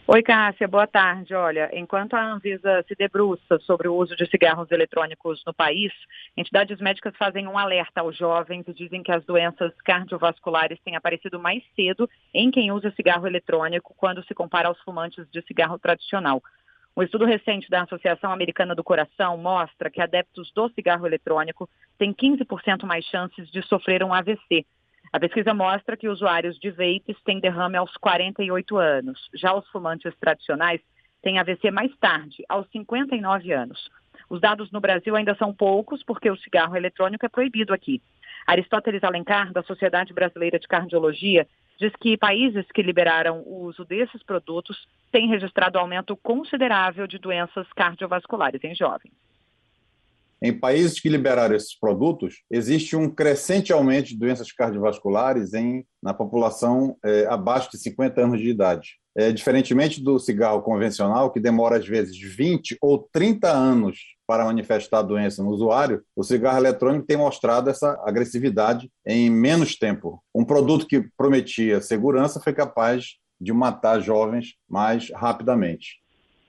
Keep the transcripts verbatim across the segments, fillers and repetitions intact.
Oi, Cássia, boa tarde. Olha, enquanto a Anvisa se debruça sobre o uso de cigarros eletrônicos no país, entidades médicas fazem um alerta aos jovens e dizem que as doenças cardiovasculares têm aparecido mais cedo em quem usa cigarro eletrônico quando se compara aos fumantes de cigarro tradicional. Um estudo recente da Associação Americana do Coração mostra que adeptos do cigarro eletrônico têm quinze por cento mais chances de sofrer um A V C. A pesquisa mostra que usuários de vapes têm derrame aos quarenta e oito anos. Já os fumantes tradicionais têm A V C mais tarde, aos cinquenta e nove anos. Os dados no Brasil ainda são poucos, porque o cigarro eletrônico é proibido aqui. Aristóteles Alencar, da Sociedade Brasileira de Cardiologia, diz que países que liberaram o uso desses produtos têm registrado aumento considerável de doenças cardiovasculares em jovens. Em países que liberaram esses produtos, existe um crescente aumento de doenças cardiovasculares em, na população é, abaixo de cinquenta anos de idade. É, diferentemente do cigarro convencional, que demora às vezes vinte ou trinta anos para manifestar a doença no usuário, o cigarro eletrônico tem mostrado essa agressividade em menos tempo. Um produto que prometia segurança foi capaz de matar jovens mais rapidamente.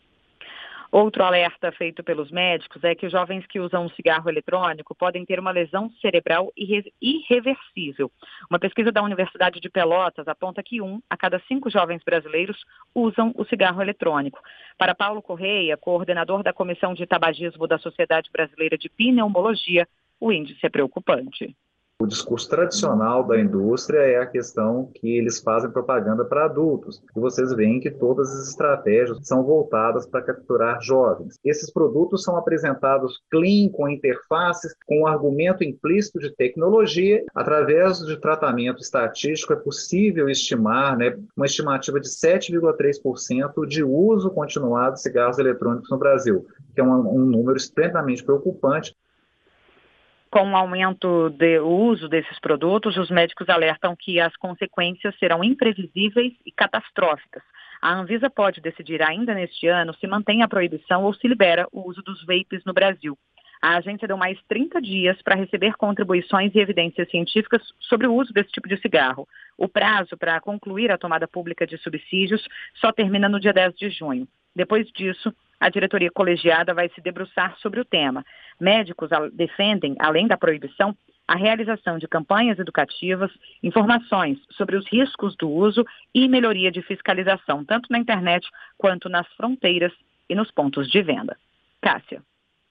Outro alerta feito pelos médicos é que os jovens que usam um cigarro eletrônico podem ter uma lesão cerebral irre- irreversível. Uma pesquisa da Universidade de Pelotas aponta que um a cada cinco jovens brasileiros usam o cigarro eletrônico. Para Paulo Correia, coordenador da Comissão de Tabagismo da Sociedade Brasileira de Pneumologia, o índice é preocupante. O discurso tradicional da indústria é a questão que eles fazem propaganda para adultos. E vocês veem que todas as estratégias são voltadas para capturar jovens. Esses produtos são apresentados clean, com interfaces, com um argumento implícito de tecnologia. Através de tratamento estatístico é possível estimar, né, uma estimativa de sete vírgula três por cento de uso continuado de cigarros eletrônicos no Brasil, que é um, um número extremamente preocupante. Com o aumento do uso desses produtos, os médicos alertam que as consequências serão imprevisíveis e catastróficas. A Anvisa pode decidir ainda neste ano se mantém a proibição ou se libera o uso dos vapes no Brasil. A agência deu mais trinta dias para receber contribuições e evidências científicas sobre o uso desse tipo de cigarro. O prazo para concluir a tomada pública de subsídios só termina no dia dez de junho. Depois disso, a diretoria colegiada vai se debruçar sobre o tema. Médicos defendem, além da proibição, a realização de campanhas educativas, informações sobre os riscos do uso e melhoria de fiscalização, tanto na internet quanto nas fronteiras e nos pontos de venda. Cássia.